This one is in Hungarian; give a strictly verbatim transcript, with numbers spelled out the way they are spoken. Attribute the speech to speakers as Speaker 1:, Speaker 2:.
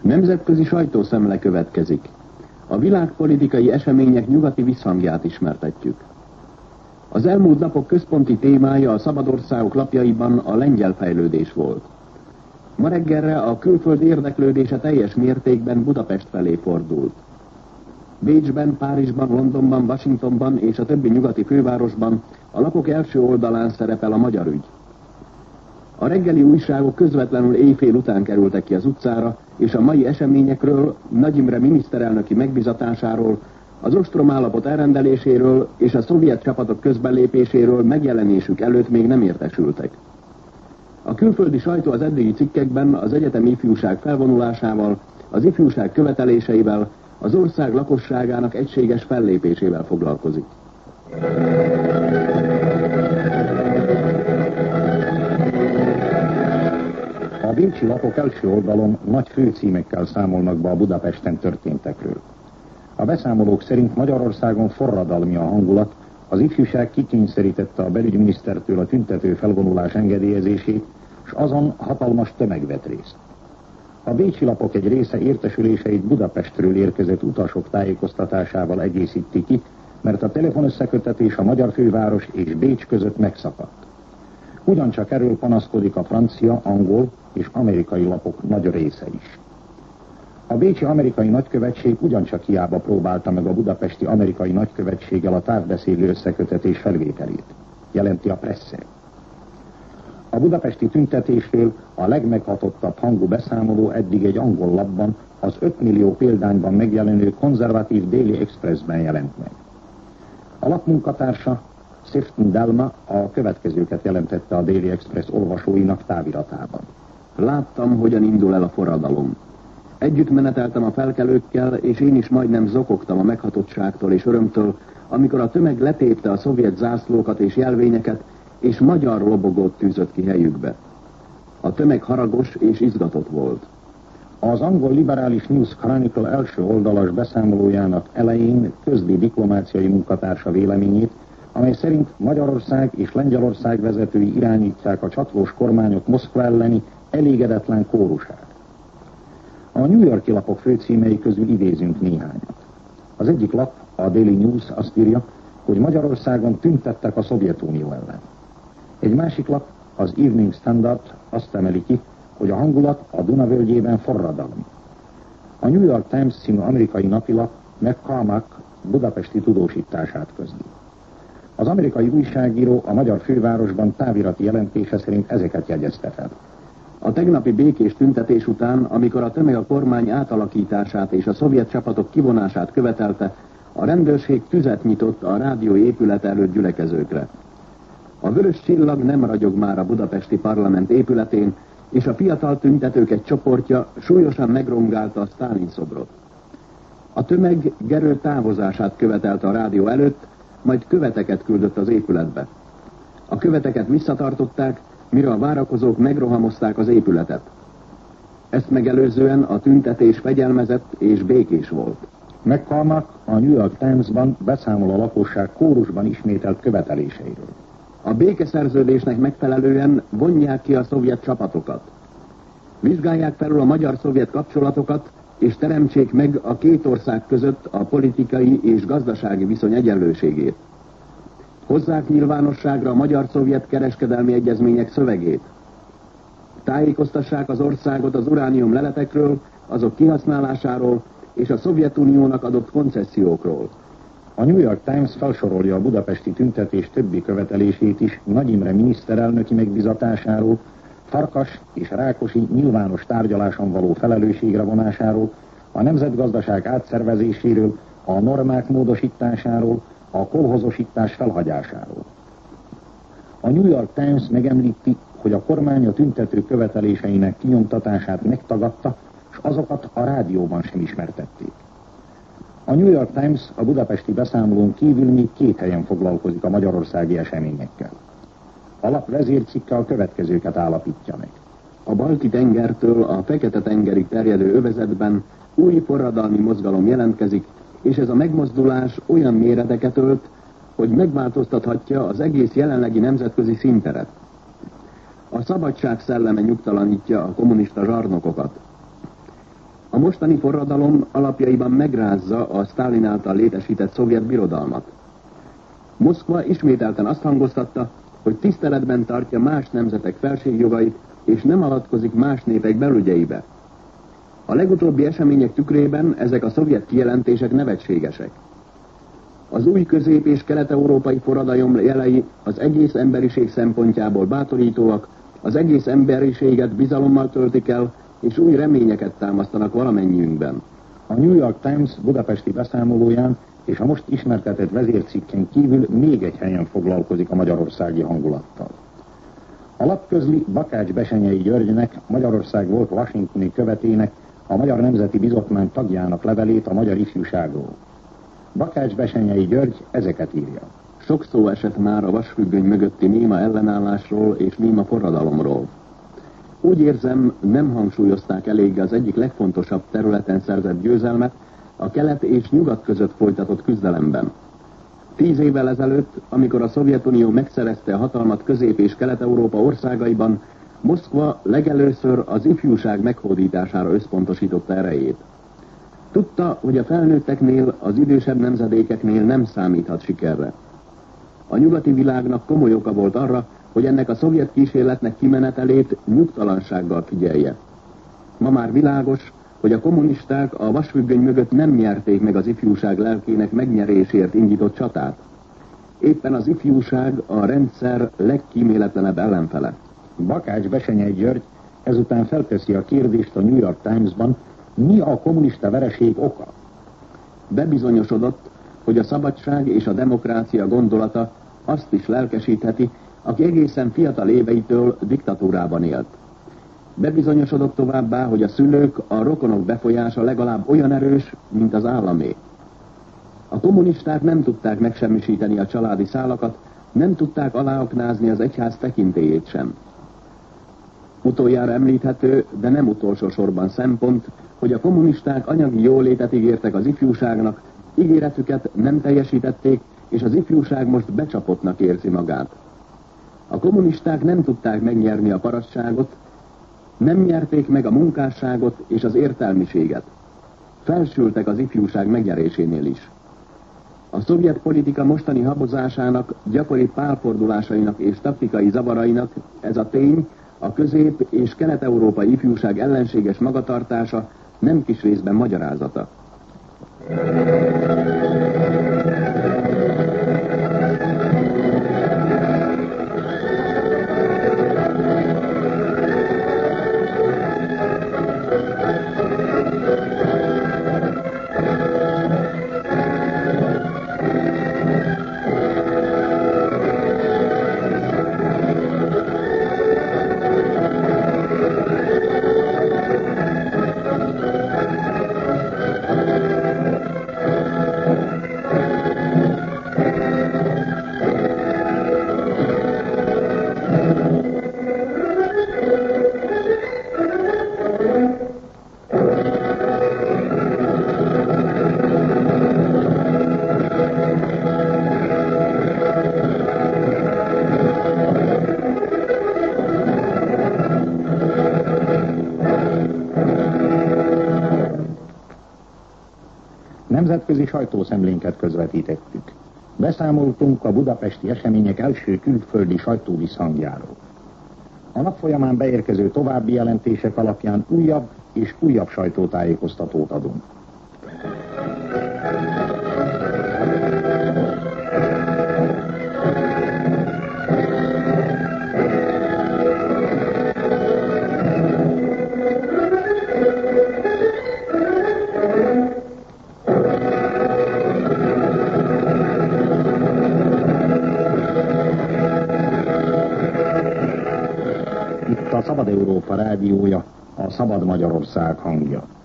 Speaker 1: Nemzetközi sajtószemle következik. A világpolitikai események nyugati visszhangját ismertetjük. Az elmúlt napok központi témája a szabadországok lapjaiban a lengyel fejlődés volt. Ma reggelre a külföld érdeklődése teljes mértékben Budapest felé fordult. Bécsben, Párizsban, Londonban, Washingtonban és a többi nyugati fővárosban a lapok első oldalán szerepel a magyar ügy. A reggeli újságok közvetlenül éjfél után kerültek ki az utcára, és a mai eseményekről, Nagy Imre miniszterelnöki megbizatásáról, az ostrom állapot elrendeléséről és a szovjet csapatok közbelépéséről megjelenésük előtt még nem értesültek. A külföldi sajtó az eddigi cikkekben az egyetemi ifjúság felvonulásával, az ifjúság követeléseivel, az ország lakosságának egységes fellépésével foglalkozik.
Speaker 2: A bécsi lapok első oldalon nagy főcímekkel számolnak be a Budapesten történtekről. A beszámolók szerint Magyarországon forradalmi a hangulat, az ifjúság kikényszerítette a belügyminisztertől a tüntető felvonulás engedélyezését, és azon hatalmas tömeg vett részt. A bécsi lapok egy része értesüléseit Budapestről érkezett utasok tájékoztatásával egészíti ki, mert a telefonösszeköttetés a magyar főváros és Bécs között megszakadt. Ugyancsak erről panaszkodik a francia, angol és amerikai lapok nagy része is. A bécsi amerikai nagykövetség ugyancsak hiába próbálta meg a budapesti amerikai nagykövetséggel a távbeszélő összekötetés felvételét, jelenti a Presse. A budapesti tüntetésről a legmeghatottabb hangú beszámoló eddig egy angol lapban, az öt millió példányban megjelenő konzervatív Daily Expressben jelent meg. A lap munkatársa, Sefton Delma a következőket jelentette a Daily Express olvasóinak táviratában.
Speaker 1: Láttam, hogyan indul el a forradalom. Együtt meneteltem a felkelőkkel, és én is majdnem zokogtam a meghatottságtól és örömtől, amikor a tömeg letépte a szovjet zászlókat és jelvényeket, és magyar lobogót tűzött ki helyükbe. A tömeg haragos és izgatott volt.
Speaker 2: Az angol liberális News Chronicle első oldalas beszámolójának elején közli diplomáciai munkatársa véleményét, amely szerint Magyarország és Lengyelország vezetői irányítják a csatlós kormányok Moszkva elleni elégedetlen kórusát. A New York-i lapok főcímei közül idézünk néhányat. Az egyik lap, a Daily News azt írja, hogy Magyarországon tüntettek a Szovjetunió ellen. Egy másik lap, az Evening Standard azt emeli ki, hogy a hangulat a Duna völgyében forradalmi. A New York Times című amerikai napilap McCormack budapesti tudósítását közli. Az amerikai újságíró a magyar fővárosban távirati jelentése szerint ezeket jegyezte fel.
Speaker 1: A tegnapi békés tüntetés után, amikor a tömeg a kormány átalakítását és a szovjet csapatok kivonását követelte, a rendőrség tüzet nyitott a rádió épület előtt gyülekezőkre. A vörös csillag nem ragyog már a budapesti parlament épületén, és a fiatal tüntetők egy csoportja súlyosan megrongálta a Sztálin szobrot. A tömeg Gerő távozását követelte a rádió előtt, majd követeket küldött az épületbe. A követeket visszatartották, mire a várakozók megrohamozták az épületet. Ezt megelőzően a tüntetés fegyelmezett és békés volt.
Speaker 2: McCormack a New York Times-ban beszámol a lakosság kórusban ismételt követeléseiről.
Speaker 1: A békeszerződésnek megfelelően vonják ki a szovjet csapatokat. Vizsgálják felül a magyar-szovjet kapcsolatokat, és teremtsék meg a két ország között a politikai és gazdasági viszony egyenlőségét. Hozzák nyilvánosságra a magyar-szovjet kereskedelmi egyezmények szövegét. Tájékoztassák az országot az uránium leletekről, azok kihasználásáról és a Szovjetuniónak adott koncessziókról.
Speaker 2: A New York Times felsorolja a budapesti tüntetés többi követelését is Nagy Imre miniszterelnöki megbizatásáról, Farkas és Rákosi nyilvános tárgyaláson való felelősségre vonásáról, a nemzetgazdaság átszervezéséről, a normák módosításáról, a kolhozosítás felhagyásáról. A New York Times megemlíti, hogy a kormány a tüntető követeléseinek kinyomtatását megtagadta, és azokat a rádióban sem ismertették. A New York Times a budapesti beszámolón kívül még két helyen foglalkozik a magyarországi eseményekkel. A lap vezércikke a következőket állapítja meg.
Speaker 1: A Balti-tengertől a Fekete-tengerig terjedő övezetben új forradalmi mozgalom jelentkezik, és ez a megmozdulás olyan méreteket ölt, hogy megváltoztathatja az egész jelenlegi nemzetközi színteret. A szabadság szelleme nyugtalanítja a kommunista zsarnokokat. A mostani forradalom alapjaiban megrázza a Sztálin által létesített szovjet birodalmat. Moszkva ismételten azt hangoztatta, hogy tiszteletben tartja más nemzetek felségjogait, és nem avatkozik más népek belügyeibe. A legutóbbi események tükrében ezek a szovjet kijelentések nevetségesek. Az új közép- és kelet-európai forradalom jelei az egész emberiség szempontjából bátorítóak, az egész emberiséget bizalommal töltik el, és új reményeket támasztanak valamennyiünkben.
Speaker 2: A New York Times budapesti beszámolóján és a most ismertetett vezércikken kívül még egy helyen foglalkozik a magyarországi hangulattal. A lap közli Bakács Bessenyei Györgynek, Magyarország volt washingtoni követének, a Magyar Nemzeti Bizottmány tagjának levelét a magyar ifjúságról. Bakács Bessenyei György ezeket írja.
Speaker 1: Sok szó esett már a vasfüggöny mögötti néma ellenállásról és néma forradalomról. Úgy érzem, nem hangsúlyozták eléggé az egyik legfontosabb területen szerzett győzelmet, a kelet és nyugat között folytatott küzdelemben. Tíz évvel ezelőtt, amikor a Szovjetunió megszerezte a hatalmat Közép- és Kelet-Európa országaiban, Moszkva legelőször az ifjúság meghódítására összpontosította erejét. Tudta, hogy a felnőtteknél, az idősebb nemzedékeknél nem számíthat sikerre. A nyugati világnak komoly oka volt arra, hogy ennek a szovjet kísérletnek kimenetelét nyugtalansággal figyelje. Ma már világos, hogy a kommunisták a vasfüggöny mögött nem nyerték meg az ifjúság lelkének megnyerésért indított csatát. Éppen az ifjúság a rendszer legkíméletlenebb ellenfele.
Speaker 2: Bakács Bessenyei György ezután felteszi a kérdést a New York Times-ban, mi a kommunista vereség oka?
Speaker 1: Bebizonyosodott, hogy a szabadság és a demokrácia gondolata azt is lelkesítheti, aki egészen fiatal éveitől diktatúrában élt. Bebizonyosodott továbbá, hogy a szülők, a rokonok befolyása legalább olyan erős, mint az államé. A kommunisták nem tudták megsemmisíteni a családi szálakat, nem tudták aláaknázni az egyház tekintélyét sem. Utoljára említhető, de nem utolsó sorban szempont, hogy a kommunisták anyagi jólétet ígértek az ifjúságnak, ígéretüket nem teljesítették, és az ifjúság most becsapottnak érzi magát. A kommunisták nem tudták megnyerni a parasságot, nem nyerték meg a munkásságot és az értelmiséget. Felsültek az ifjúság megnyerésénél is. A szovjet politika mostani habozásának, gyakori pálfordulásainak és taktikai zavarainak ez a tény, a közép- és kelet-európai ifjúság ellenséges magatartása nem kis részben magyarázata.
Speaker 2: Nemzetközi sajtószemlénket közvetítettük. Beszámoltunk a budapesti események első külföldi sajtóvisszhangjáról. A nap folyamán beérkező további jelentések alapján újabb és újabb sajtótájékoztatót adunk. Szabad Európa rádiója, a Szabad Magyarország hangja.